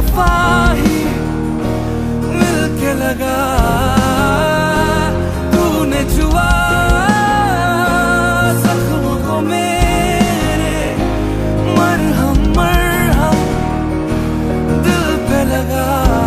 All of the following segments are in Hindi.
दफा ही मिलके लगा, तूने छुआ जख्म को मेरे, मरहम मरहम दिल पे लगा।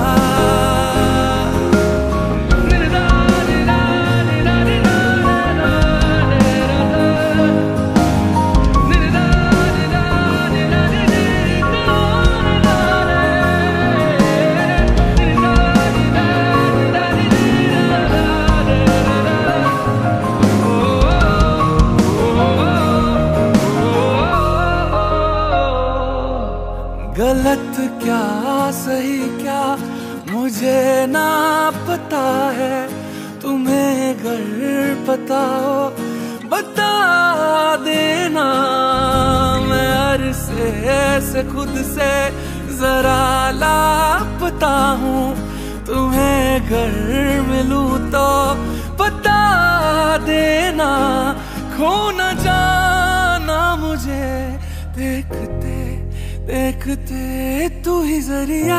गलत क्या सही क्या मुझे ना पता है, तुम्हें अगर पता हो बता देना। मैं अरसे से खुद से जरा लापता हूँ, तुम्हें अगर मिलूं तो बता देना। खो न जाना मुझे देखते देखते, तू ही जरिया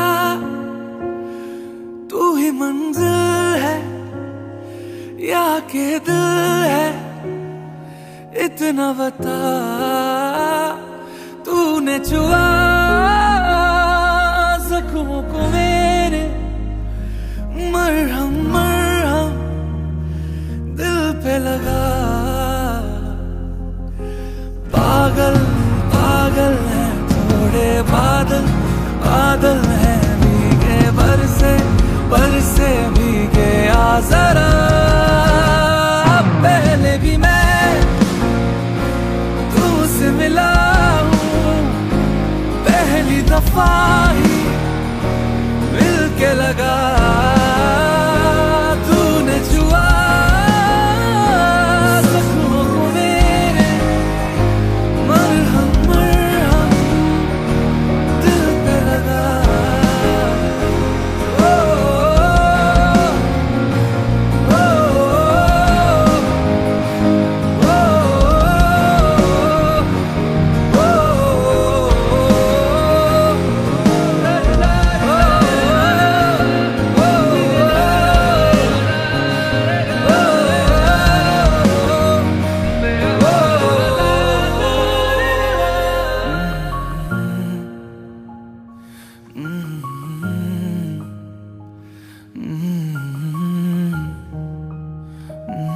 तू ही मंजिल है या के दिल है, इतना बता। तूने छुआ जख्मों को मेरे, मरहम मरहम दिल पे लगा। पागल पागल है थोड़े बादल, बादल है भीगे बरसे, बरसे भीगे आ जरा। पहले भी मैं तुमसे मिला हूँ, पहली दफा ही मिलके लगा, तूने छुआ जख्मों को मेरे, मरहम मरहम दिल पे लगा। Mm-hmm.